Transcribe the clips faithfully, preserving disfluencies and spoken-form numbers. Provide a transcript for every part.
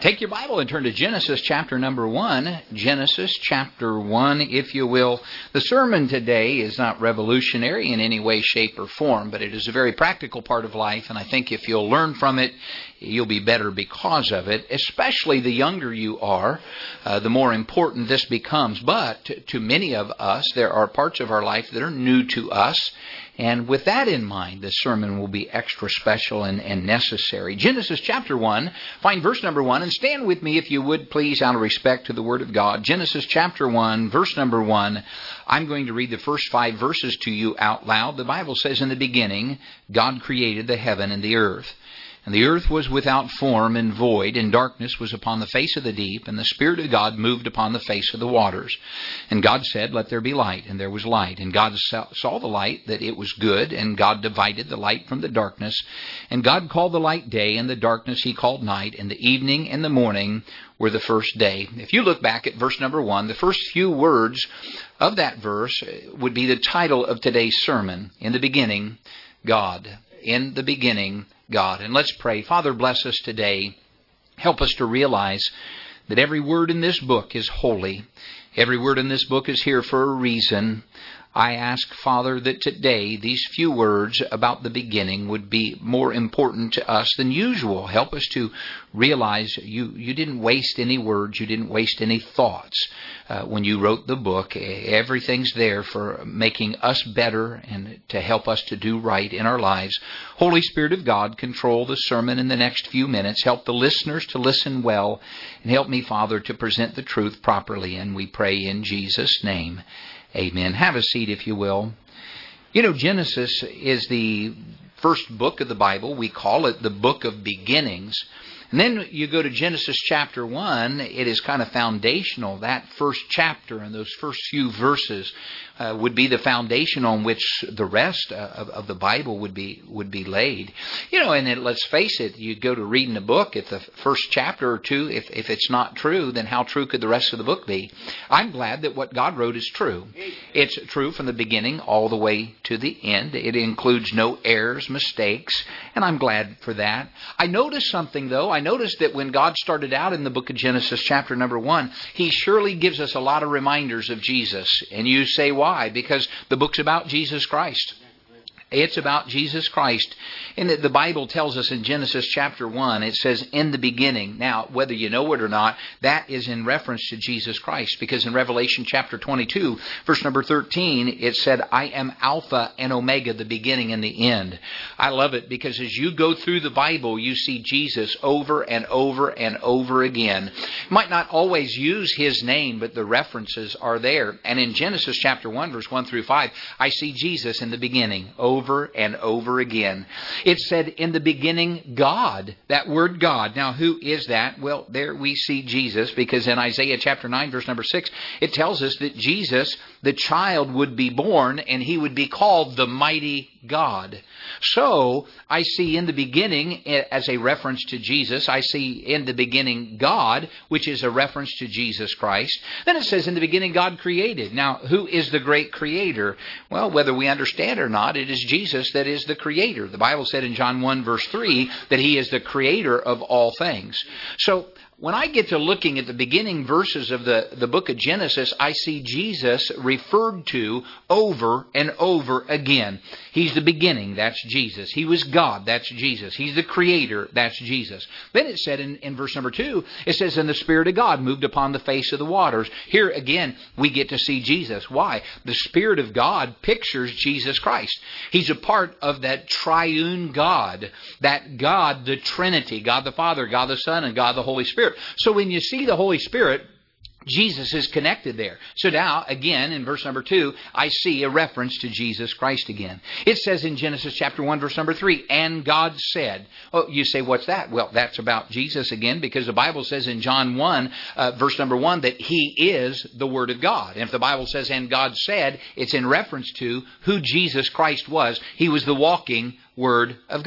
Take your Bible and turn to Genesis chapter number one. Genesis chapter one, if you will. The sermon today is not revolutionary in any way, shape, or form, but it is a very practical part of life, and I think if you'll learn from it, you'll be better because of it. Especially the younger you are, uh, the more important this becomes. But to, to many of us, there are parts of our life that are new to us. And with that in mind, this sermon will be extra special and, and necessary. Genesis chapter one, find verse number one, and stand with me if you would, please, out of respect to the Word of God. Genesis chapter one, verse number one. I'm going to read the first five verses to you out loud. The Bible says, "In the beginning, God created the heaven and the earth. And the earth was without form and void, and darkness was upon the face of the deep, and the Spirit of God moved upon the face of the waters. And God said, Let there be light, and there was light. And God saw the light, that it was good, and God divided the light from the darkness. And God called the light day, and the darkness He called night, and the evening and the morning were the first day." If you look back at verse number one, the first few words of that verse would be the title of today's sermon. In the beginning, God. In the beginning, God. And let's pray. Father, bless us today. Help us to realize that every word in this book is holy. Every word in this book is here for a reason. I ask, Father, that today these few words about the beginning would be more important to us than usual. Help us to realize you, you didn't waste any words. You didn't waste any thoughts uh, when you wrote the book. Everything's there for making us better and to help us to do right in our lives. Holy Spirit of God, control the sermon in the next few minutes. Help the listeners to listen well. And help me, Father, to present the truth properly. And we pray in Jesus' name. Amen. Have a seat, if you will. You know, Genesis is the first book of the Bible. We call it the book of beginnings. And then you go to Genesis chapter one, it is kind of foundational. That first chapter and those first few verses uh, would be the foundation on which the rest of, of the Bible would be would be laid. You know, and then let's face it, you go to reading a book, if the first chapter or two, if, if it's not true, then how true could the rest of the book be? I'm glad that what God wrote is true. It's true from the beginning all the way to the end. It includes no errors, mistakes, and I'm glad for that. I noticed something, though. I noticed that when God started out in the book of Genesis chapter number one, He surely gives us a lot of reminders of Jesus. And you say, why? Because the book's about Jesus Christ. It's about Jesus Christ. And the Bible tells us in Genesis chapter one, it says, in the beginning. Now, whether you know it or not, that is in reference to Jesus Christ. Because in Revelation chapter twenty-two, verse number thirteen, it said, I am Alpha and Omega, the beginning and the end. I love it because as you go through the Bible, you see Jesus over and over and over again. You might not always use His name, but the references are there. And in Genesis chapter one, verse one through five, I see Jesus in the beginning over Over and over again. It said, in the beginning, God. That word God. Now, who is that? Well, there we see Jesus, because in Isaiah chapter nine, verse number six, it tells us that Jesus, the child, would be born, and He would be called the mighty God. So, I see in the beginning, as a reference to Jesus, I see in the beginning God, which is a reference to Jesus Christ. Then it says, in the beginning, God created. Now, who is the great creator? Well, whether we understand or not, it is Jesus that is the creator. The Bible said in John one verse three that He is the creator of all things. So when I get to looking at the beginning verses of the, the book of Genesis, I see Jesus referred to over and over again. He's the beginning, that's Jesus. He was God, that's Jesus. He's the creator, that's Jesus. Then it said in, in verse number two, it says, and the Spirit of God moved upon the face of the waters. Here again, we get to see Jesus. Why? The Spirit of God pictures Jesus Christ. He's a part of that triune God, that God, the Trinity, God the Father, God the Son, and God the Holy Spirit. So when you see the Holy Spirit, Jesus is connected there. So now, again, in verse number two, I see a reference to Jesus Christ again. It says in Genesis chapter one, verse number three, and God said. Oh, you say, what's that? Well, that's about Jesus again, because the Bible says in John one, uh, verse number one, that He is the Word of God. And if the Bible says, and God said, it's in reference to who Jesus Christ was. He was the walking Word of God.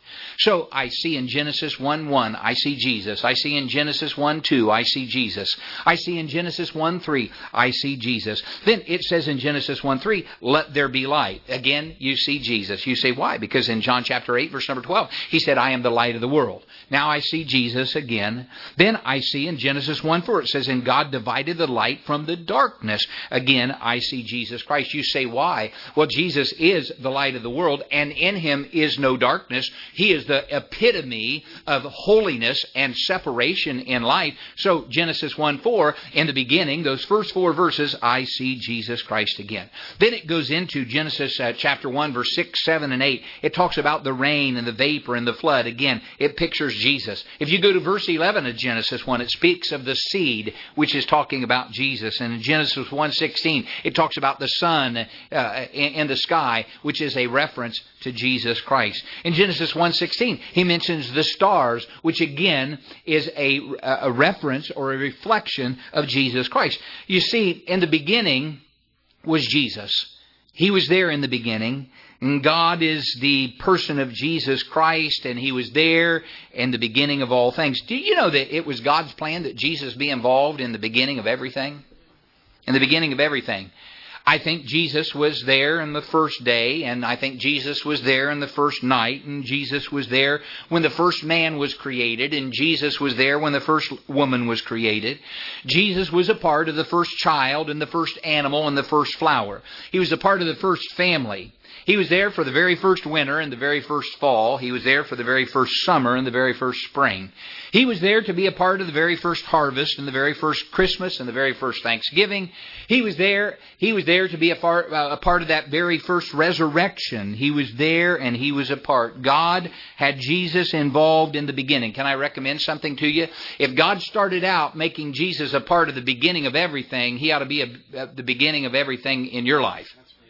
So I see in Genesis one one, I see Jesus. I see in Genesis one two, I see Jesus. I see in Genesis one three, I see Jesus. Then it says in Genesis one three, let there be light. Again, you see Jesus. You say, why? Because in John chapter eight, verse number twelve, He said, I am the light of the world. Now I see Jesus again. Then I see in Genesis one four, it says, and God divided the light from the darkness. Again, I see Jesus Christ. You say, why? Well, Jesus is the light of the world, and in Him is no darkness. He is the epitome of holiness and separation in life. So Genesis one four, in the beginning, those first four verses, I see Jesus Christ again. Then it goes into Genesis uh, chapter one, verse six, seven, and eight. It talks about the rain and the vapor and the flood. Again, it pictures Jesus. If you go to verse eleven of Genesis one, it speaks of the seed, which is talking about Jesus. And in Genesis one sixteen, it talks about the sun uh, in, in the sky, which is a reference to Jesus Christ. In Genesis one sixteen, he mentions the stars, which again is a, a reference or a reflection of Jesus Christ. You see, in the beginning was Jesus. He was there in the beginning. And God is the person of Jesus Christ, and He was there in the beginning of all things. Do you know that it was God's plan that Jesus be involved in the beginning of everything? In the beginning of everything. I think Jesus was there in the first day, and I think Jesus was there in the first night, and Jesus was there when the first man was created, and Jesus was there when the first woman was created. Jesus was a part of the first child, and the first animal, and the first flower. He was a part of the first family. He was there for the very first winter and the very first fall. He was there for the very first summer and the very first spring. He was there to be a part of the very first harvest and the very first Christmas and the very first Thanksgiving. He was there. He was there to be a part, uh, a part of that very first resurrection. He was there and He was a part. God had Jesus involved in the beginning. Can I recommend something to you? If God started out making Jesus a part of the beginning of everything, He ought to be a, at the beginning of everything in your life.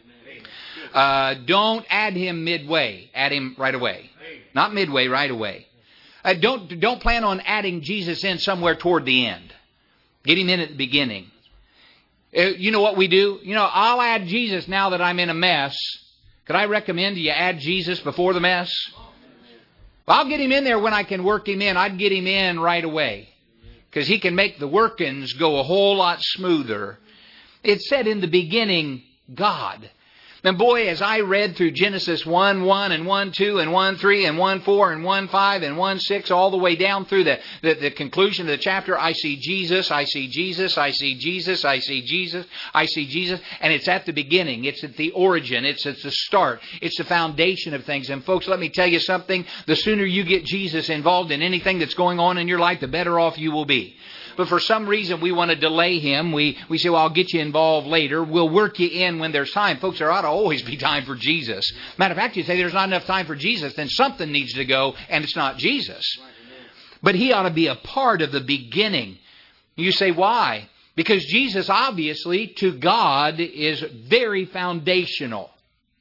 Uh, don't add Him midway. Add Him right away. Not midway, right away. Uh, don't, don't plan on adding Jesus in somewhere toward the end. Get Him in at the beginning. Uh, you know what we do? You know, I'll add Jesus now that I'm in a mess. Could I recommend you add Jesus before the mess? Well, I'll get Him in there when I can work Him in. I'd get Him in right away. Because He can make the workings go a whole lot smoother. It said in the beginning, God. And boy, as I read through Genesis one one and one two and one three and one four and one five and one six all the way down through the, the, the conclusion of the chapter, I see Jesus, I see Jesus, I see Jesus, I see Jesus, I see Jesus. And it's at the beginning. It's at the origin. It's at the start. It's the foundation of things. And folks, let me tell you something. The sooner you get Jesus involved in anything that's going on in your life, the better off you will be. But for some reason we want to delay Him. We, we say, well, I'll get you involved later. We'll work you in when there's time. Folks, there ought to always be time for Jesus. Matter of fact, you say there's not enough time for Jesus, then something needs to go, and it's not Jesus. But He ought to be a part of the beginning. You say, why? Because Jesus, obviously, to God, is very foundational.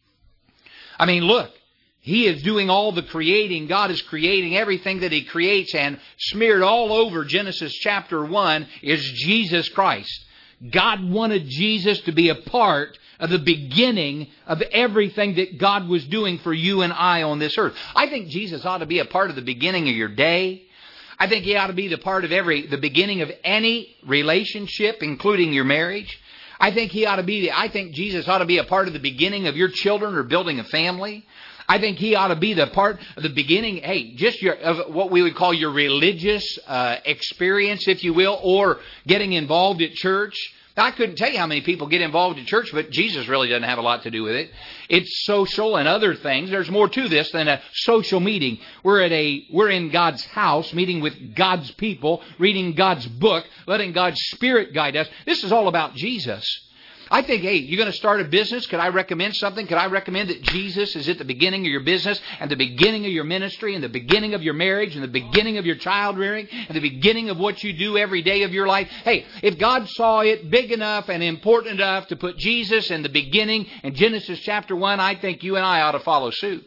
I mean, look. He is doing all the creating. God is creating everything that He creates, and smeared all over Genesis chapter one is Jesus Christ. God wanted Jesus to be a part of the beginning of everything that God was doing for you and I on this earth. I think Jesus ought to be a part of the beginning of your day. I think He ought to be the part of every the beginning of any relationship, including your marriage. I think He ought to be. I think Jesus ought to be a part of the beginning of your children or building a family. I think He ought to be the part of the beginning, hey, just your, of what we would call your religious uh, experience, if you will, or getting involved at church. Now, I couldn't tell you how many people get involved in church, but Jesus really doesn't have a lot to do with it. It's social and other things. There's more to this than a social meeting. We're at a, we're in God's house, meeting with God's people, reading God's book, letting God's Spirit guide us. This is all about Jesus. I think, hey, you're going to start a business. Could I recommend something? Could I recommend that Jesus is at the beginning of your business and the beginning of your ministry and the beginning of your marriage and the beginning of your child rearing and the beginning of what you do every day of your life? Hey, if God saw it big enough and important enough to put Jesus in the beginning in Genesis chapter one, I think you and I ought to follow suit.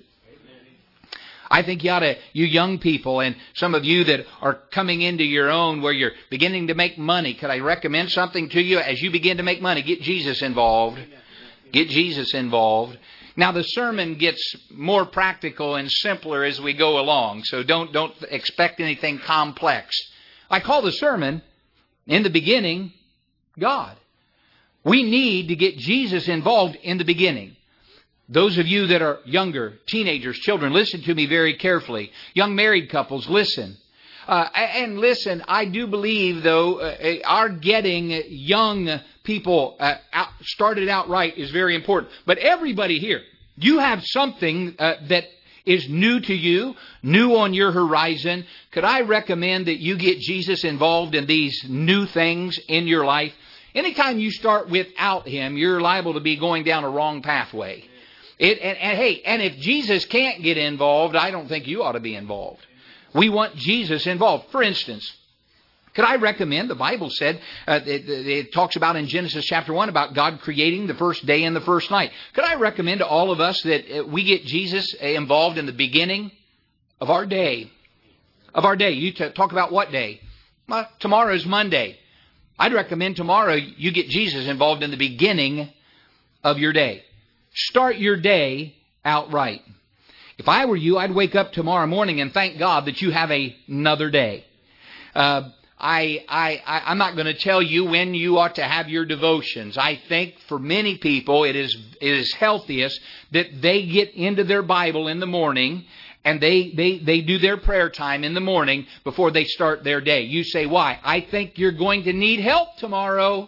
I think you ought to, you young people and some of you that are coming into your own where you're beginning to make money, could I recommend something to you? As you begin to make money, get Jesus involved. Get Jesus involved. Now the sermon gets more practical and simpler as we go along, so don't don't expect anything complex. I call the sermon, in the beginning, God. We need to get Jesus involved in the beginning. Those of you that are younger, teenagers, children, listen to me very carefully. Young married couples, listen. Uh, and listen, I do believe, though, uh, our getting young people uh, out, started out right is very important. But everybody here, you have something uh, that is new to you, new on your horizon. Could I recommend that you get Jesus involved in these new things in your life? Anytime you start without Him, you're liable to be going down a wrong pathway. It, and, and hey, and if Jesus can't get involved, I don't think you ought to be involved. We want Jesus involved. For instance, could I recommend, the Bible said, uh, it, it talks about in Genesis chapter one about God creating the first day and the first night. Could I recommend to all of us that we get Jesus involved in the beginning of our day? Of our day. You t- talk about what day? Well, tomorrow is Monday. I'd recommend tomorrow you get Jesus involved in the beginning of your day. Start your day out right. If I were you, I'd wake up tomorrow morning and thank God that you have a, another day. Uh, I, I, I, I'm not going to tell you when you ought to have your devotions. I think for many people it is, it is healthiest that they get into their Bible in the morning and they, they, they do their prayer time in the morning before they start their day. You say, why? I think you're going to need help tomorrow.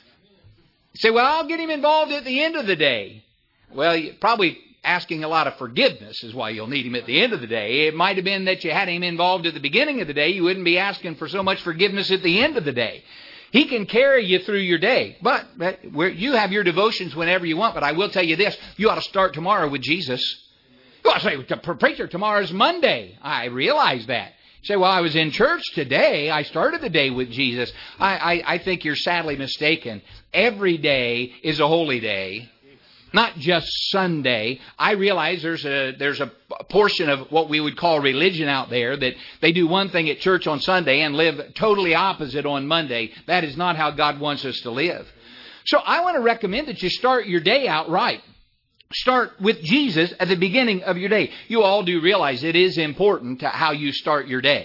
You say, well, I'll get him involved at the end of the day. Well, you probably asking a lot of forgiveness is why you'll need him at the end of the day. It might have been that you had him involved at the beginning of the day. You wouldn't be asking for so much forgiveness at the end of the day. He can carry you through your day. But, but where you have your devotions whenever you want. But I will tell you this. You ought to start tomorrow with Jesus. You ought to say, preacher, tomorrow's Monday. I realize that. You say, well, I was in church today. I started the day with Jesus. I, I, I think you're sadly mistaken. Every day is a holy day. Not just Sunday. I realize there's a there's a portion of what we would call religion out there that they do one thing at church on Sunday and live totally opposite on Monday. That is not how God wants us to live. So I want to recommend that you start your day out right. Start with Jesus at the beginning of your day. You all do realize it is important to how you start your day.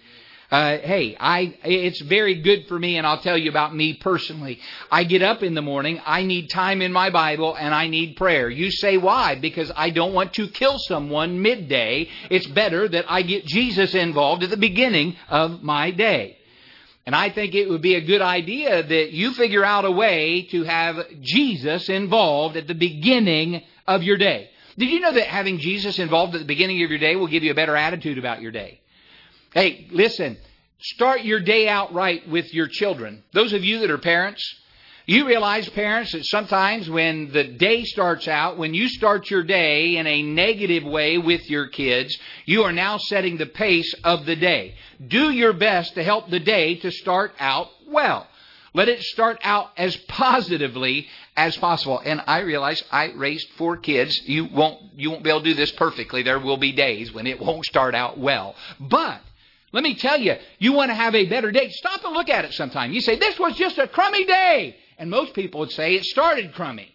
Uh, hey, I, it's very good for me, and I'll tell you about me personally. I get up in the morning, I need time in my Bible, and I need prayer. You say, why? Because I don't want to kill someone midday. It's better that I get Jesus involved at the beginning of my day. And I think it would be a good idea that you figure out a way to have Jesus involved at the beginning of your day. Did you know that having Jesus involved at the beginning of your day will give you a better attitude about your day? Hey, listen, start your day out right with your children. Those of you that are parents, you realize, parents, that sometimes when the day starts out, when you start your day in a negative way with your kids, you are now setting the pace of the day. Do your best to help the day to start out well. Let it start out as positively as possible. And I realize I raised four kids. You won't, you won't be able to do this perfectly. There will be days when it won't start out well. But let me tell you, you want to have a better day. Stop and look at it sometime. You say, this was just a crummy day. And most people would say it started crummy.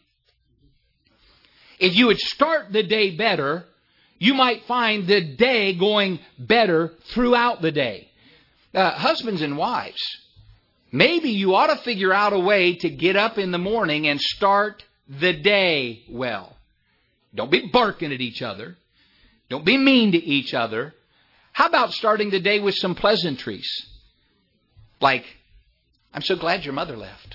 If you would start the day better, you might find the day going better throughout the day. Uh, husbands and wives, maybe you ought to figure out a way to get up in the morning and start the day well. Don't be barking at each other. Don't be mean to each other. How about starting the day with some pleasantries? Like, I'm so glad your mother left.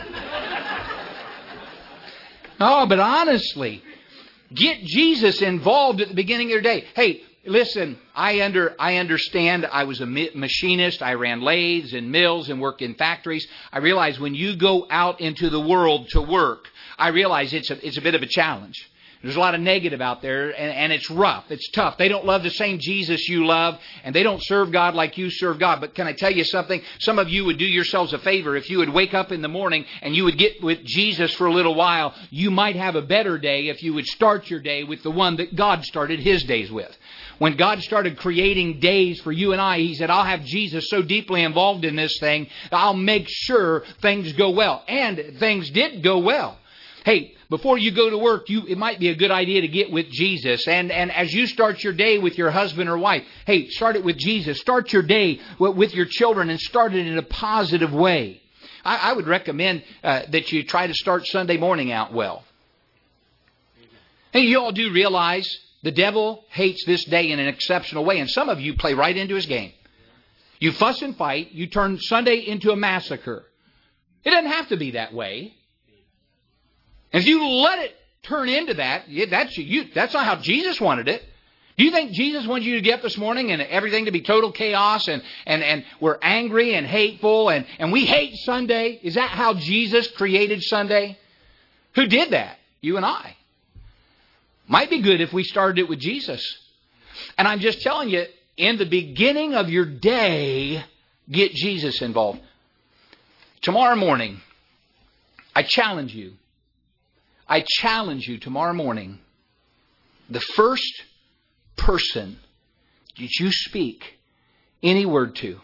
Oh, but honestly, get Jesus involved at the beginning of your day. Hey, listen, I under I understand I was a machinist. I ran lathes and mills and worked in factories. I realize when you go out into the world to work, I realize it's a, it's a bit of a challenge. There's a lot of negative out there, and, and it's rough. It's tough. They don't love the same Jesus you love, and they don't serve God like you serve God. But can I tell you something? Some of you would do yourselves a favor if you would wake up in the morning and you would get with Jesus for a little while. You might have a better day if you would start your day with the one that God started His days with. When God started creating days for you and I, He said, I'll have Jesus so deeply involved in this thing, I'll make sure things go well. And things did go well. Hey, before you go to work, you, it might be a good idea to get with Jesus. And, and as you start your day with your husband or wife, hey, start it with Jesus. Start your day with your children and start it in a positive way. I, I would recommend uh, that you try to start Sunday morning out well. And you all do realize the devil hates this day in an exceptional way. And some of you play right into his game. You fuss and fight. You turn Sunday into a massacre. It doesn't have to be that way. If you let it turn into that, that's, you, that's not how Jesus wanted it. Do you think Jesus wanted you to get up this morning and everything to be total chaos and, and, and we're angry and hateful and, and we hate Sunday? Is that how Jesus created Sunday? Who did that? You and I. Might be good if we started it with Jesus. And I'm just telling you, in the beginning of your day, get Jesus involved. Tomorrow morning, I challenge you. I challenge you tomorrow morning. The first person that you speak any word to,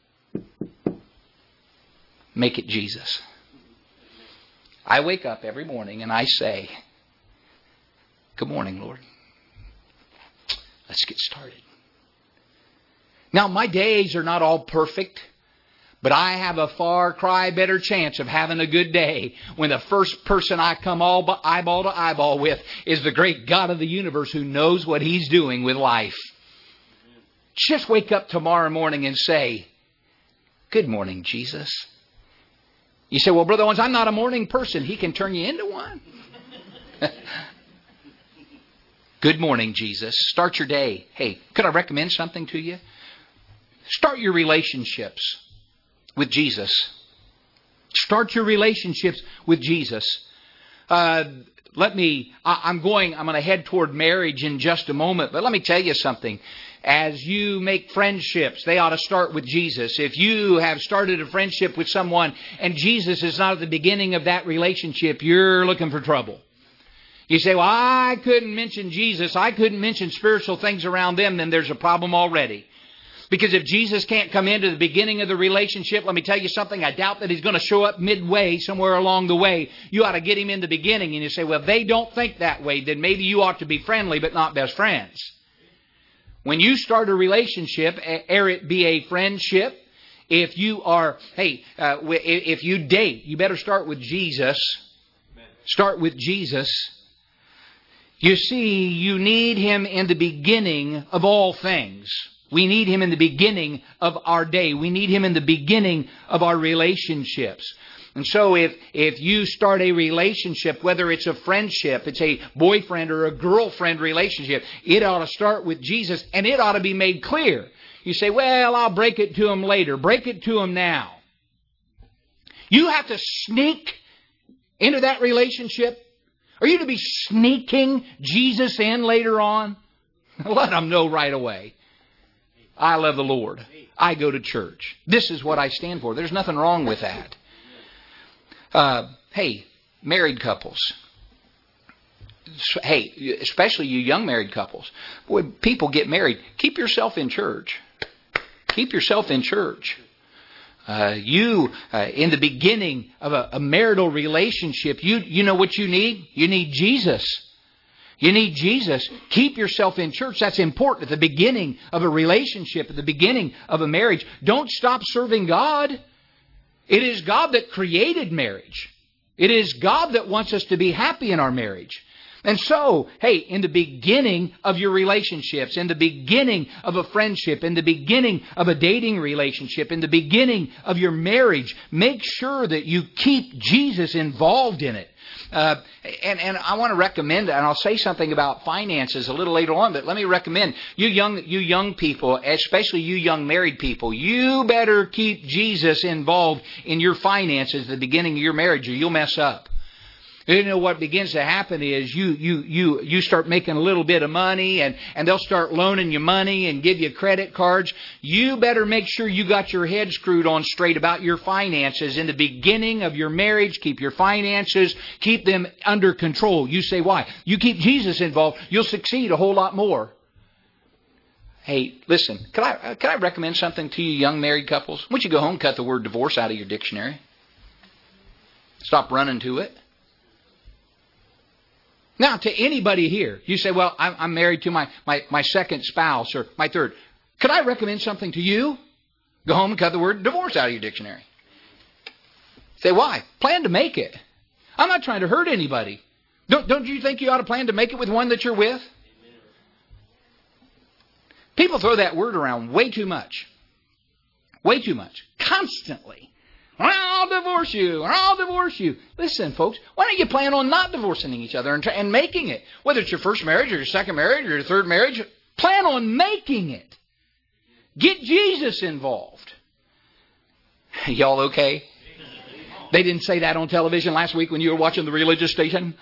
make it Jesus. I wake up every morning and I say, good morning, Lord. Let's get started. Now, my days are not all perfect, but I have a far cry better chance of having a good day when the first person I come all eyeball to eyeball with is the great God of the universe who knows what He's doing with life. Just wake up tomorrow morning and say, good morning, Jesus. You say, well, Brother Owens, I'm not a morning person. He can turn you into one. Good morning, Jesus. Start your day. Hey, could I recommend something to you? Start your relationships with Jesus. Start your relationships with Jesus. Uh, let me, I, I'm going, I'm going to head toward marriage in just a moment, but let me tell you something. As you make friendships, they ought to start with Jesus. If you have started a friendship with someone and Jesus is not at the beginning of that relationship, you're looking for trouble. You say, well, I couldn't mention Jesus. I couldn't mention spiritual things around them. Then there's a problem already. Because if Jesus can't come into the beginning of the relationship, let me tell you something, I doubt that He's going to show up midway, somewhere along the way. You ought to get Him in the beginning. And you say, well, if they don't think that way, then maybe you ought to be friendly but not best friends. When you start a relationship, ere it be a friendship, if you are, hey, uh, if you date, you better start with Jesus. Start with Jesus. You see, you need Him in the beginning of all things. We need Him in the beginning of our day. We need Him in the beginning of our relationships. And so if, if you start a relationship, whether it's a friendship, it's a boyfriend or a girlfriend relationship, it ought to start with Jesus and it ought to be made clear. You say, well, I'll break it to Him later. Break it to Him now. You have to sneak into that relationship? Are you to be sneaking Jesus in later on? Let them know right away. I love the Lord. I go to church. This is what I stand for. There's nothing wrong with that. Uh, hey, married couples. Hey, especially you young married couples. Boy, people get married. Keep yourself in church. Keep yourself in church. Uh, you, uh, in the beginning of a, a marital relationship, you you know what you need? You need Jesus. You need Jesus. Keep yourself in church. That's important at the beginning of a relationship, at the beginning of a marriage. Don't stop serving God. It is God that created marriage. It is God that wants us to be happy in our marriage. And so, hey, in the beginning of your relationships, in the beginning of a friendship, in the beginning of a dating relationship, in the beginning of your marriage, make sure that you keep Jesus involved in it. Uh, and, and I want to recommend, and I'll say something about finances a little later on, but let me recommend you young, you young people, especially you young married people, you better keep Jesus involved in your finances at the beginning of your marriage or you'll mess up. You know what begins to happen is you you you you start making a little bit of money and, and they'll start loaning you money and give you credit cards. You better make sure you got your head screwed on straight about your finances in the beginning of your marriage. Keep your finances, keep them under control. You say, why? You keep Jesus involved, you'll succeed a whole lot more. Hey, listen, can I can I recommend something to you young married couples? Why don't you go home and cut the word divorce out of your dictionary? Stop running to it. Now, to anybody here, you say, well, I'm, I'm married to my, my, my second spouse or my third. Could I recommend something to you? Go home and cut the word divorce out of your dictionary. Say, why? Plan to make it. I'm not trying to hurt anybody. Don't, don't you think you ought to plan to make it with one that you're with? People throw that word around way too much. Way too much. Constantly. I'll divorce you, or I'll divorce you. Listen, folks, why don't you plan on not divorcing each other and, and making it? Whether it's your first marriage or your second marriage or your third marriage, plan on making it. Get Jesus involved. Y'all okay? They didn't say that on television last week when you were watching the religious station?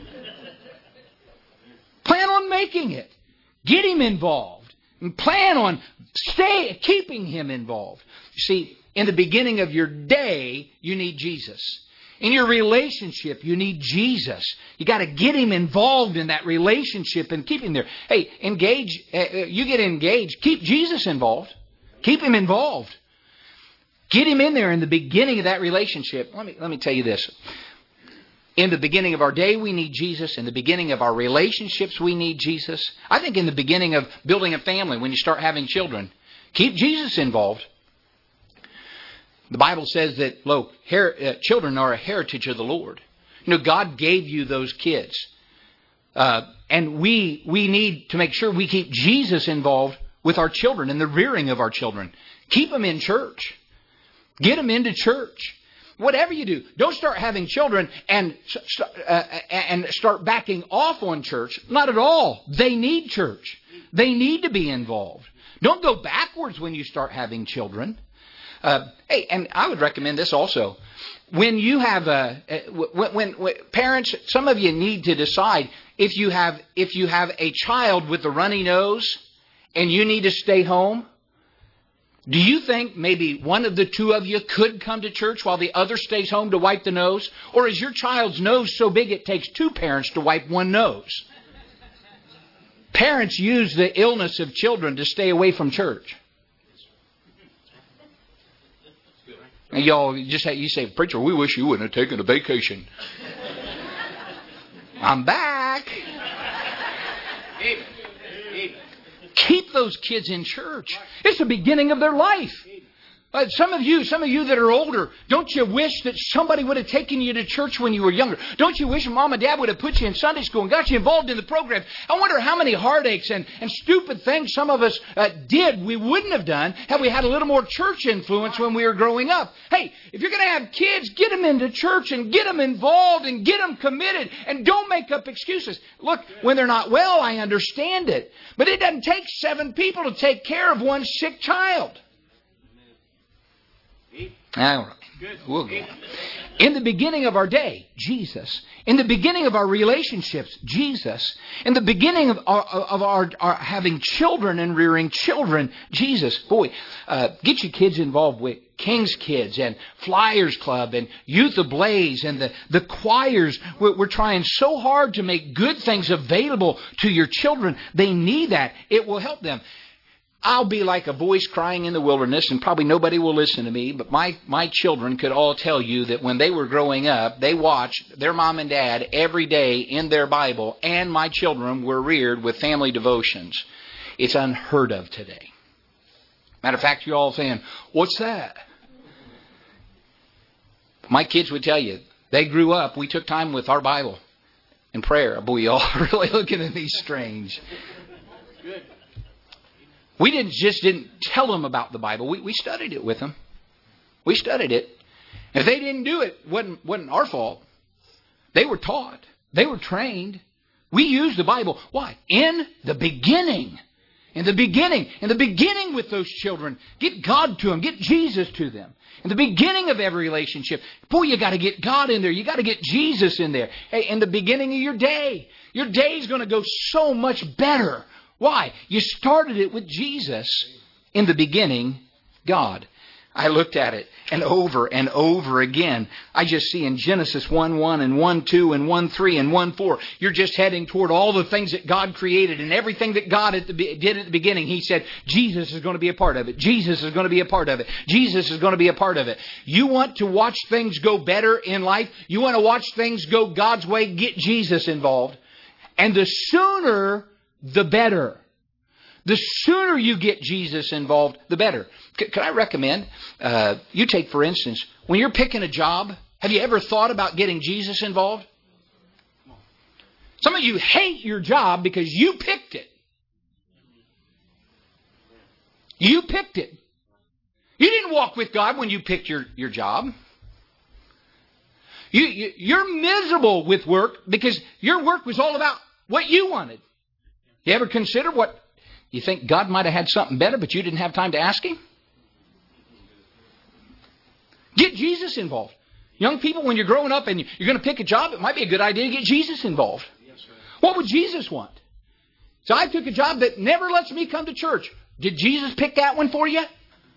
Plan on making it. Get him involved. And plan on stay, keeping him involved. You see, in the beginning of your day, you need Jesus. In your relationship, you need Jesus. You got to get him involved in that relationship and keep him there. Hey, engage. Uh, you get engaged. Keep Jesus involved. Keep him involved. Get him in there in the beginning of that relationship. Let me let me tell you this. In the beginning of our day, we need Jesus. In the beginning of our relationships, we need Jesus. I think in the beginning of building a family, when you start having children, keep Jesus involved. The Bible says that, look, her, uh, children are a heritage of the Lord. You know, God gave you those kids. Uh, and we we need to make sure we keep Jesus involved with our children and the rearing of our children. Keep them in church. Get them into church. Whatever you do, don't start having children and uh, and start backing off on church. Not at all. They need church. They need to be involved. Don't go backwards when you start having children. Uh, hey, and I would recommend this also. When you have a when, when, when parents, some of you need to decide if you have if you have a child with a runny nose and you need to stay home. Do you think maybe one of the two of you could come to church while the other stays home to wipe the nose? Or is your child's nose so big it takes two parents to wipe one nose? Parents use the illness of children to stay away from church. And y'all just you say, preacher, we wish you wouldn't have taken a vacation. I'm back. Keep those kids in church. It's the beginning of their life. Uh, some of you, some of you that are older, don't you wish that somebody would have taken you to church when you were younger? Don't you wish mom and dad would have put you in Sunday school and got you involved in the program? I wonder how many heartaches and, and stupid things some of us uh, did we wouldn't have done had we had a little more church influence when we were growing up. Hey, if you're going to have kids, get them into church and get them involved and get them committed and don't make up excuses. Look, when they're not well, I understand it. But it doesn't take seven people to take care of one sick child. All right. We'll go. In the beginning of our day, Jesus. In the beginning of our relationships, Jesus. In the beginning of our, of our, our having children and rearing children, Jesus. Boy, uh, get your kids involved with King's Kids and Flyers Club and Youth Ablaze and the, the choirs. We're, we're trying so hard to make good things available to your children. They need that. It will help them. I'll be like a voice crying in the wilderness, and probably nobody will listen to me, but my, my children could all tell you that when they were growing up, they watched their mom and dad every day in their Bible, and my children were reared with family devotions. It's unheard of today. Matter of fact, you're all saying, what's that? My kids would tell you, they grew up, we took time with our Bible and prayer. Boy, y'all are really looking at me strange. Good. We didn't just didn't tell them about the Bible. We, we studied it with them. We studied it. If they didn't do it, it wasn't, wasn't our fault. They were taught. They were trained. We used the Bible. Why? In the beginning. In the beginning. In the beginning with those children. Get God to them. Get Jesus to them. In the beginning of every relationship. Boy, you got to get God in there. You got to get Jesus in there. Hey, in the beginning of your day. Your day is going to go so much better. Why? You started it with Jesus. In the beginning, God. I looked at it, and over and over again, I just see in Genesis one one and one two and one three and one four, you're just heading toward all the things that God created and everything that God at the, did at the beginning. He said, Jesus is going to be a part of it. Jesus is going to be a part of it. Jesus is going to be a part of it. You want to watch things go better in life? You want to watch things go God's way? Get Jesus involved. And the sooner, the better. The sooner you get Jesus involved, the better. C- can I recommend, uh, you take for instance, when you're picking a job, have you ever thought about getting Jesus involved? Some of you hate your job because you picked it. You picked it. You didn't walk with God when you picked your, your job. You, you, you're miserable with work because your work was all about what you wanted. You ever consider what you think God might have had something better, but you didn't have time to ask Him? Get Jesus involved. Young people, when you're growing up and you're going to pick a job, it might be a good idea to get Jesus involved. What would Jesus want? So I took a job that never lets me come to church. Did Jesus pick that one for you?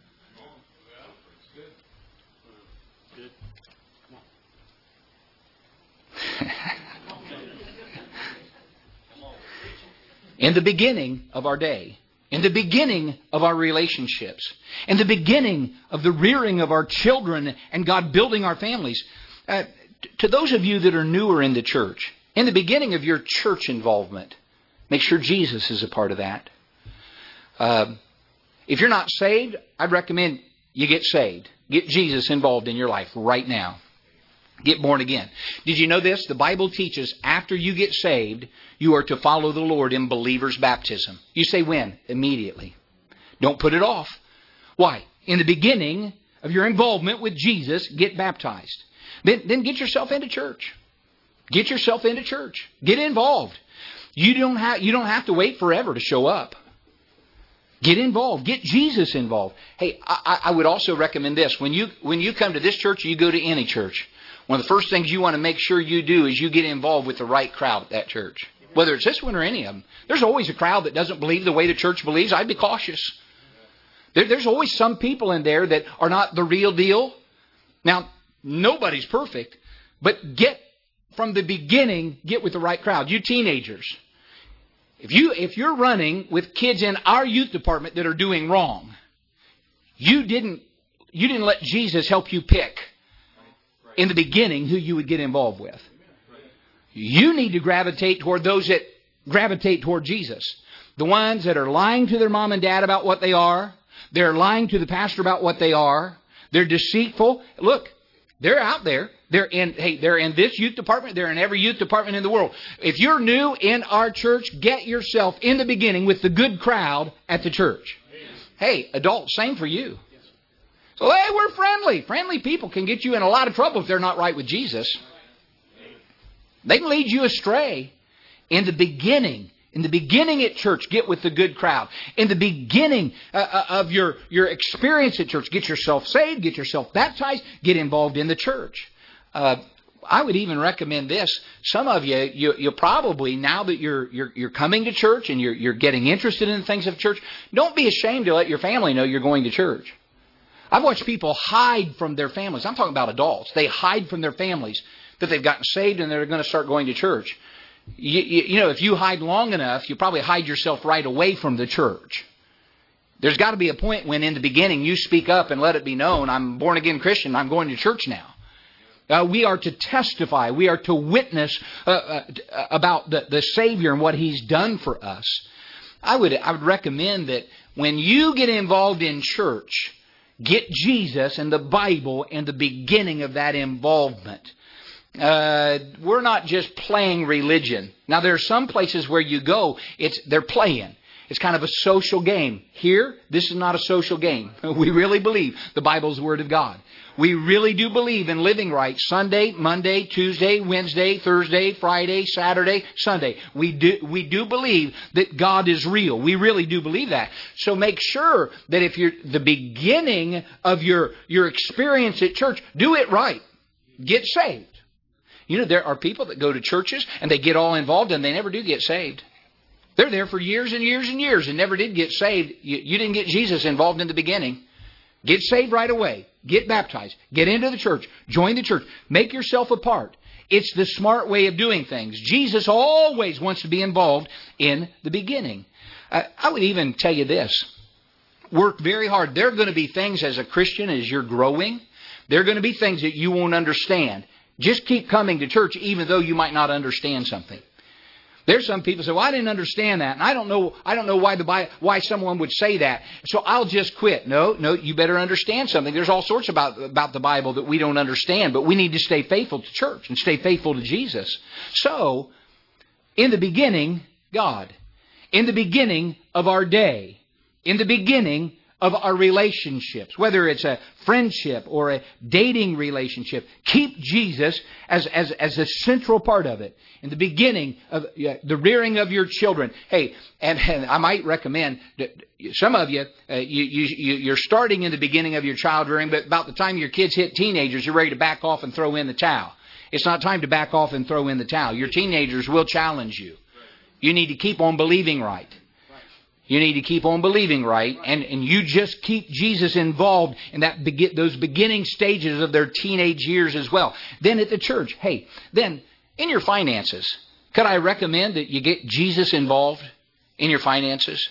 In the beginning of our day, in the beginning of our relationships, in the beginning of the rearing of our children and God building our families, uh, to those of you that are newer in the church, in the beginning of your church involvement, make sure Jesus is a part of that. Uh, if you're not saved, I'd recommend you get saved. Get Jesus involved in your life right now. Get born again. Did you know this? The Bible teaches after you get saved, you are to follow the Lord in believer's baptism. You say when? Immediately. Don't put it off. Why? In the beginning of your involvement with Jesus, get baptized. Then, then get yourself into church. Get yourself into church. Get involved. You don't have, you don't have to wait forever to show up. Get involved. Get Jesus involved. Hey, I, I would also recommend this. When you, when you come to this church or you go to any church, one of the first things you want to make sure you do is you get involved with the right crowd at that church. Whether it's this one or any of them. There's always a crowd that doesn't believe the way the church believes. I'd be cautious. There, there's always some people in there that are not the real deal. Now, nobody's perfect, but get from the beginning, get with the right crowd. You teenagers, if you if you're running with kids in our youth department that are doing wrong, you didn't you didn't let Jesus help you pick in the beginning who you would get involved with. You need to gravitate toward those that gravitate toward Jesus. The ones that are lying to their mom and dad about what they are. They're lying to the pastor about what they are. They're deceitful. Look, they're out there. They're in, hey, they're in this youth department. They're in every youth department in the world. If you're new in our church, get yourself in the beginning with the good crowd at the church. Hey, adults, same for you. So, hey, we're friendly. Friendly people can get you in a lot of trouble if they're not right with Jesus. They can lead you astray. In the beginning, in the beginning at church, get with the good crowd. In the beginning uh, of your, your experience at church, get yourself saved, get yourself baptized, get involved in the church. Uh, I would even recommend this. Some of you, you, you probably, now that you're, you're, you're coming to church and you're, you're getting interested in the things of church, don't be ashamed to let your family know you're going to church. I've watched people hide from their families. I'm talking about adults. They hide from their families that they've gotten saved and they're going to start going to church. You, you, you know, if you hide long enough, you probably hide yourself right away from the church. There's got to be a point when in the beginning you speak up and let it be known, I'm a born again Christian, I'm going to church now. Uh, we are to testify. We are to witness uh, uh, about the, the Savior and what He's done for us. I would, I would recommend that when you get involved in church, get Jesus and the Bible in the beginning of that involvement. Uh, we're not just playing religion. Now, there are some places where you go, it's they're playing. It's kind of a social game. Here, this is not a social game. We really believe the Bible is the Word of God. We really do believe in living right Sunday, Monday, Tuesday, Wednesday, Thursday, Friday, Saturday, Sunday. We do, we do believe that God is real. We really do believe that. So make sure that if you're the beginning of your, your experience at church, do it right. Get saved. You know, there are people that go to churches and they get all involved and they never do get saved. They're there for years and years and years and never did get saved. You, you didn't get Jesus involved in the beginning. Get saved right away. Get baptized. Get into the church. Join the church. Make yourself a part. It's the smart way of doing things. Jesus always wants to be involved in the beginning. Uh, I would even tell you this. Work very hard. There are going to be things as a Christian, as you're growing, there are going to be things that you won't understand. Just keep coming to church even though you might not understand something. There's some people say, well, I didn't understand that, and I don't know I don't know why the why someone would say that, so I'll just quit. No, no, you better understand something. There's all sorts about, about the Bible that we don't understand, but we need to stay faithful to church and stay faithful to Jesus. So, in the beginning, God. In the beginning of our day. In the beginning of our relationships, whether it's a friendship or a dating relationship, keep Jesus as, as, as a central part of it. In the beginning of uh, the rearing of your children. Hey, and, and I might recommend that some of you, uh, you, you, you're starting in the beginning of your child rearing, but about the time your kids hit teenagers, you're ready to back off and throw in the towel. It's not time to back off and throw in the towel. Your teenagers will challenge you. You need to keep on believing right. You need to keep on believing right, and, and you just keep Jesus involved in that be- those beginning stages of their teenage years as well. Then at the church, hey, then in your finances, could I recommend that you get Jesus involved in your finances?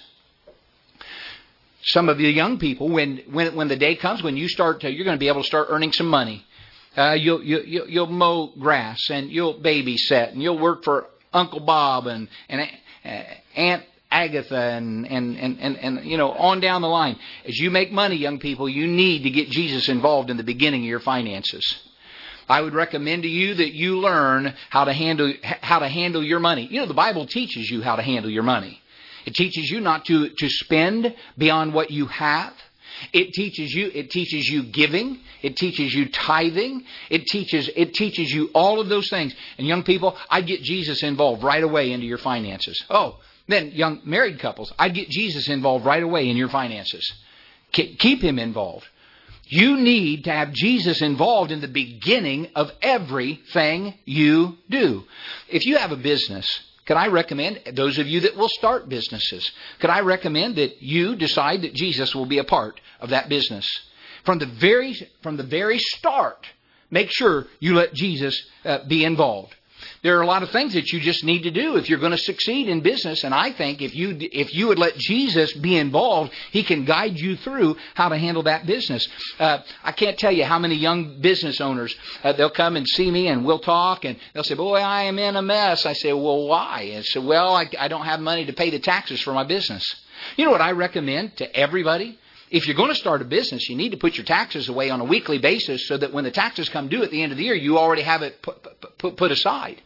Some of you young people, when when when the day comes when you start to, you're going to be able to start earning some money. Uh, you'll, you'll you'll mow grass and you'll babysit and you'll work for Uncle Bob and and uh, Aunt Agatha and, and, and, and, and, you know, on down the line. As you make money, young people, you need to get Jesus involved in the beginning of your finances. I would recommend to you that you learn how to handle how to handle your money. You know, the Bible teaches you how to handle your money. It teaches you not to, to spend beyond what you have. It teaches you it teaches you giving. It teaches you tithing. It teaches it teaches you all of those things. And young people, I'd get Jesus involved right away into your finances. Oh, then young married couples, I'd get Jesus involved right away in your finances. Keep Him involved. You need to have Jesus involved in the beginning of everything you do. If you have a business, could I recommend, those of you that will start businesses, could I recommend that you decide that Jesus will be a part of that business? From the very, from the very start, make sure you let Jesus uh, be involved. There are a lot of things that you just need to do if you're going to succeed in business. And I think if you if you would let Jesus be involved, He can guide you through how to handle that business. Uh, I can't tell you how many young business owners, uh, they'll come and see me and we'll talk and they'll say, boy, I am in a mess. I say, well, why? And say, well, I, I don't have money to pay the taxes for my business. You know what I recommend to everybody? If you're going to start a business, you need to put your taxes away on a weekly basis so that when the taxes come due at the end of the year, you already have it put, put, put aside.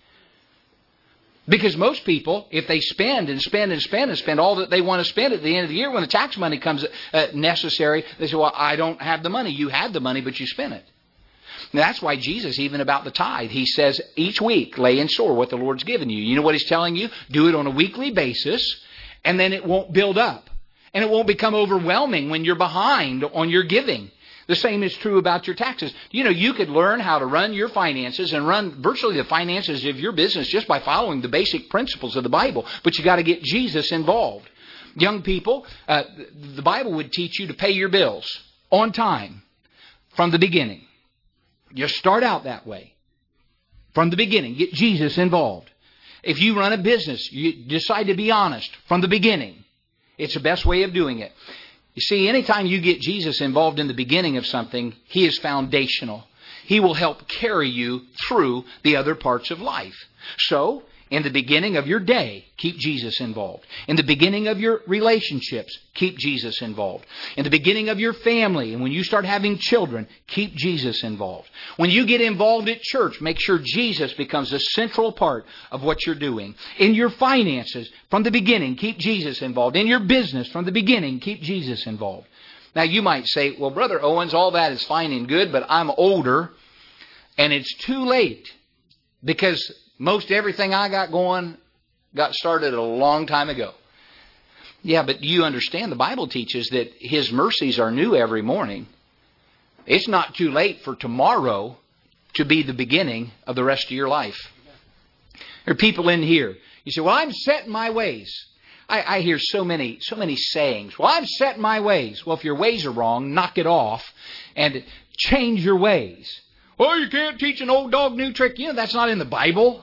Because most people, if they spend and spend and spend and spend all that they want to spend at the end of the year, when the tax money comes uh, necessary, they say, well, I don't have the money. You had the money, but you spent it. And that's why Jesus, even about the tithe, He says each week, lay in store what the Lord's given you. You know what He's telling you? Do it on a weekly basis, and then it won't build up. And it won't become overwhelming when you're behind on your giving. The same is true about your taxes. You know, you could learn how to run your finances and run virtually the finances of your business just by following the basic principles of the Bible. But you got to get Jesus involved. Young people, uh, the Bible would teach you to pay your bills on time from the beginning. You start out that way. From the beginning, get Jesus involved. If you run a business, you decide to be honest from the beginning. It's the best way of doing it. You see, anytime you get Jesus involved in the beginning of something, He is foundational. He will help carry you through the other parts of life. So, in the beginning of your day, keep Jesus involved. In the beginning of your relationships, keep Jesus involved. In the beginning of your family, and when you start having children, keep Jesus involved. When you get involved at church, make sure Jesus becomes a central part of what you're doing. In your finances, from the beginning, keep Jesus involved. In your business, from the beginning, keep Jesus involved. Now, you might say, well, Brother Owens, all that is fine and good, but I'm older, and it's too late because most everything I got going got started a long time ago. Yeah, but you understand the Bible teaches that His mercies are new every morning. It's not too late for tomorrow to be the beginning of the rest of your life. There are people in here. You say, well, I'm set in my ways. I, I hear so many, so many sayings. Well, I'm set in my ways. Well, if your ways are wrong, knock it off and change your ways. Well, you can't teach an old dog new trick. You know, that's not in the Bible.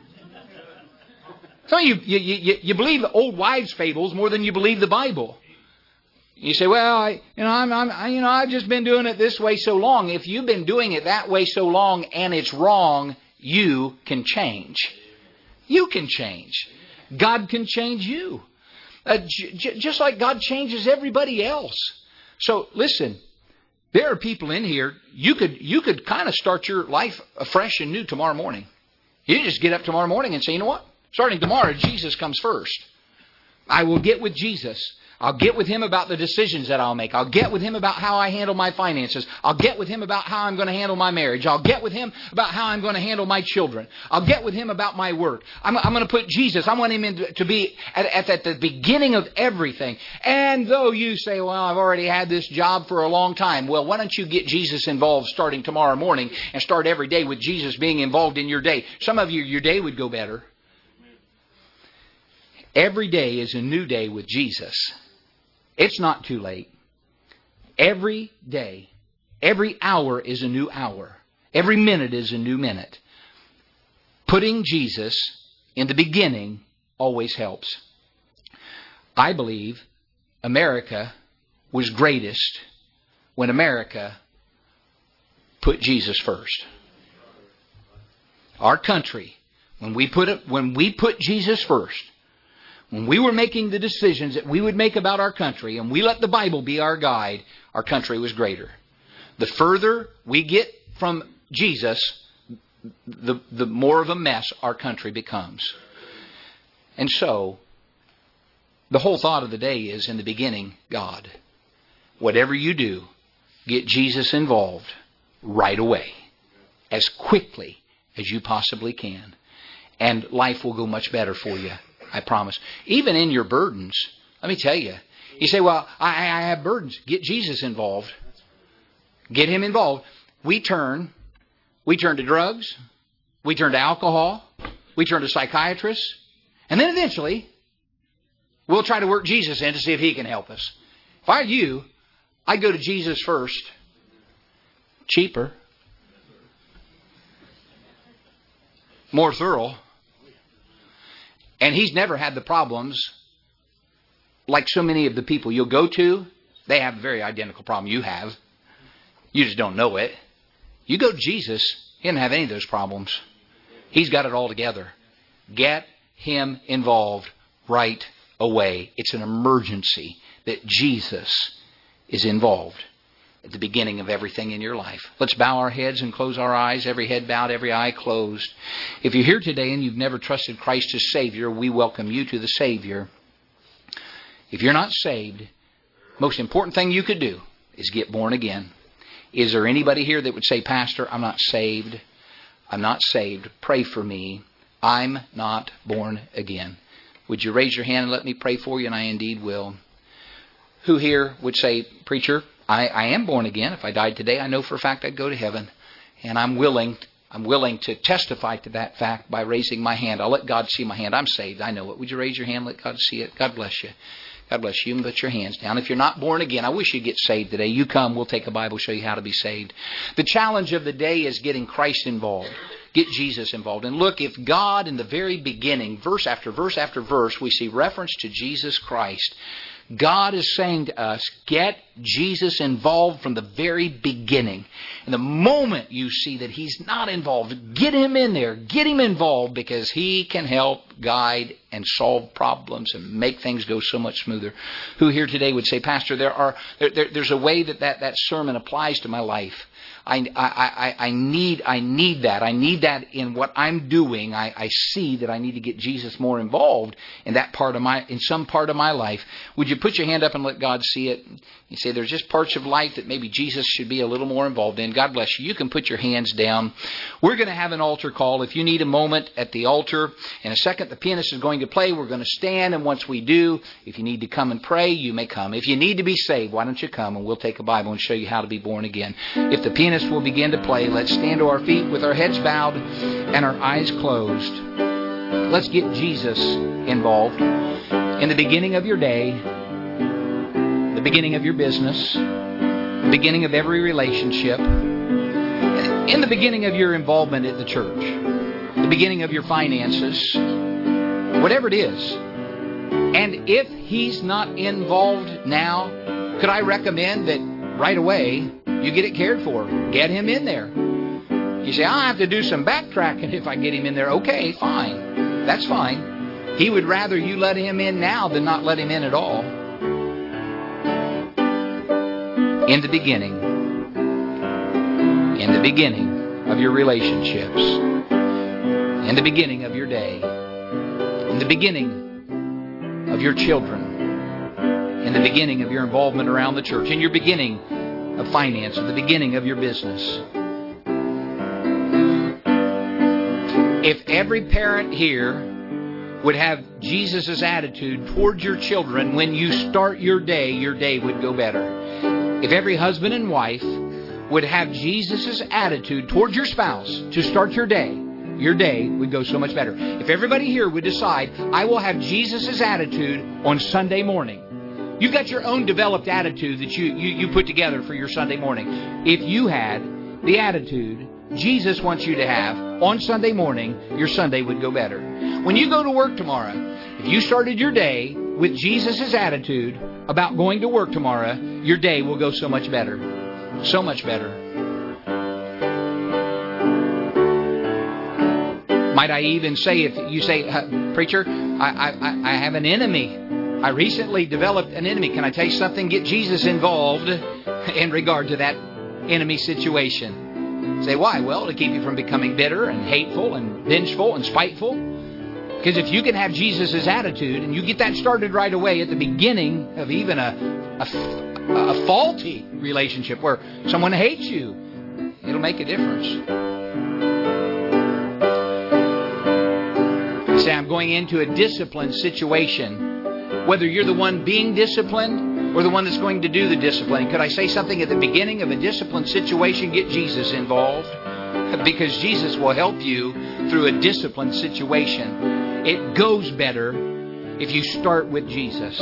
Some of you, you, you, you believe the old wives' fables more than you believe the Bible. You say, well, I, you know, I'm, I'm, I, you know, I've just been doing it this way so long. If you've been doing it that way so long and it's wrong, you can change. You can change. God can change you. Uh, j- j- just like God changes everybody else. So listen, there are people in here, you could you could kind of start your life afresh and new tomorrow morning. You just get up tomorrow morning and say, you know what? Starting tomorrow, Jesus comes first. I will get with Jesus. I'll get with Him about the decisions that I'll make. I'll get with Him about how I handle my finances. I'll get with Him about how I'm going to handle my marriage. I'll get with Him about how I'm going to handle my children. I'll get with Him about my work. I'm, I'm going to put Jesus, I want Him in to be at, at, at the beginning of everything. And though you say, well, I've already had this job for a long time. Well, why don't you get Jesus involved starting tomorrow morning and start every day with Jesus being involved in your day? Some of you, your day would go better. Every day is a new day with Jesus. It's not too late. Every day, every hour is a new hour. Every minute is a new minute. Putting Jesus in the beginning always helps. I believe America was greatest when America put Jesus first. Our country, when we put it, when we put Jesus first, when we were making the decisions that we would make about our country and we let the Bible be our guide, our country was greater. The further we get from Jesus, the, the more of a mess our country becomes. And so, the whole thought of the day is, in the beginning, God. Whatever you do, get Jesus involved right away, as quickly as you possibly can. And life will go much better for you. I promise. Even in your burdens, let me tell you. You say, well, I, I have burdens. Get Jesus involved. Get Him involved. We turn, we turn to drugs. We turn to alcohol. We turn to psychiatrists. And then eventually, we'll try to work Jesus in to see if He can help us. If I were you, I'd go to Jesus first. Cheaper. More thorough. And He's never had the problems like so many of the people you'll go to. They have a very identical problem you have. You just don't know it. You go to Jesus, He doesn't have any of those problems. He's got it all together. Get Him involved right away. It's an emergency that Jesus is involved at the beginning of everything in your life. Let's bow our heads and close our eyes. Every head bowed, every eye closed. If you're here today and you've never trusted Christ as Savior, we welcome you to the Savior. If you're not saved, most important thing you could do is get born again. Is there anybody here that would say, Pastor, I'm not saved. I'm not saved. Pray for me. I'm not born again. Would you raise your hand and let me pray for you? And I indeed will. Who here would say, Preacher, I, I am born again. If I died today, I know for a fact I'd go to heaven. And I'm willing I'm willing to testify to that fact by raising my hand. I'll let God see my hand. I'm saved. I know it. Would you raise your hand and let God see it? God bless you. God bless you. You can put your hands down. If you're not born again, I wish you'd get saved today. You come. We'll take a Bible, show you how to be saved. The challenge of the day is getting Christ involved. Get Jesus involved. And look, if God in the very beginning, verse after verse after verse, we see reference to Jesus Christ. God is saying to us, get Jesus involved from the very beginning. And the moment you see that He's not involved, get Him in there. Get Him involved because He can help guide and solve problems and make things go so much smoother. Who here today would say, Pastor, there are there, there, there's a way that, that that sermon applies to my life. I, I, I, I need I need that. I need that in what I'm doing. I, I see that I need to get Jesus more involved in that part of my in some part of my life. Would you put your hand up and let God see it? You say there's just parts of life that maybe Jesus should be a little more involved in. God bless you. You can put your hands down. We're going to have an altar call. If you need a moment at the altar, in a second the pianist is going to play. We're going to stand, and once we do, if you need to come and pray, you may come. If you need to be saved, why don't you come and we'll take a Bible and show you how to be born again. If the pianist will begin to play, let's stand to our feet with our heads bowed and our eyes closed. Let's get Jesus involved in the beginning of your day, the beginning of your business, the beginning of every relationship, in the beginning of your involvement at the church, the beginning of your finances, whatever it is. And if He's not involved now, could I recommend that right away you get it cared for? Get Him in there. You say, I'll have to do some backtracking if I get Him in there. Okay, fine. That's fine. He would rather you let Him in now than not let Him in at all. In the beginning, in the beginning of your relationships, in the beginning of your day, in the beginning of your children, in the beginning of your involvement around the church, in your beginning of finance, in the beginning of your business. If every parent here would have Jesus' attitude towards your children when you start your day, your day would go better. If every husband and wife would have Jesus' attitude towards your spouse to start your day, your day would go so much better. If everybody here would decide, I will have Jesus' attitude on Sunday morning. You've got your own developed attitude that you, you, you put together for your Sunday morning. If you had the attitude Jesus wants you to have on Sunday morning, your Sunday would go better. When you go to work tomorrow, if you started your day with Jesus' attitude about going to work tomorrow, your day will go so much better. So much better. Might I even say, if you say, Preacher, I, I, I have an enemy. I recently developed an enemy. Can I tell you something? Get Jesus involved in regard to that enemy situation. Say, why? Well, to keep you from becoming bitter and hateful and vengeful and spiteful. Because if you can have Jesus' attitude and you get that started right away at the beginning of even a, a, a faulty relationship where someone hates you, it'll make a difference. You say, I'm going into a disciplined situation. Whether you're the one being disciplined or the one that's going to do the disciplining. Could I say something at the beginning of a disciplined situation? Get Jesus involved. Because Jesus will help you through a disciplined situation. It goes better if you start with Jesus.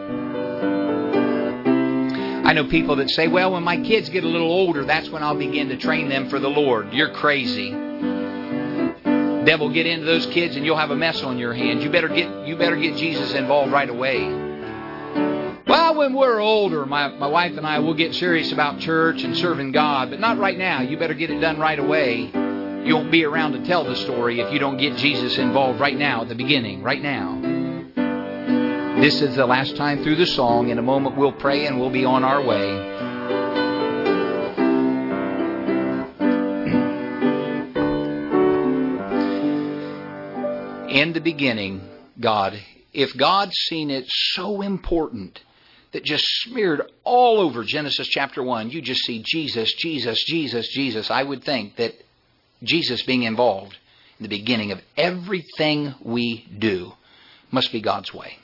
I know people that say, well, when my kids get a little older, that's when I'll begin to train them for the Lord. You're crazy. Devil get into those kids and you'll have a mess on your hands. You better get you better get Jesus involved right away. Well, when we're older, my, my wife and I will get serious about church and serving God, but not right now. You better get it done right away. You won't be around to tell the story if you don't get Jesus involved right now at the beginning, right now. This is the last time through the song. In a moment we'll pray and we'll be on our way. In the beginning, God, if God's seen it so important that just smeared all over Genesis chapter one, you just see Jesus, Jesus, Jesus, Jesus. I would think that Jesus being involved in the beginning of everything we do must be God's way.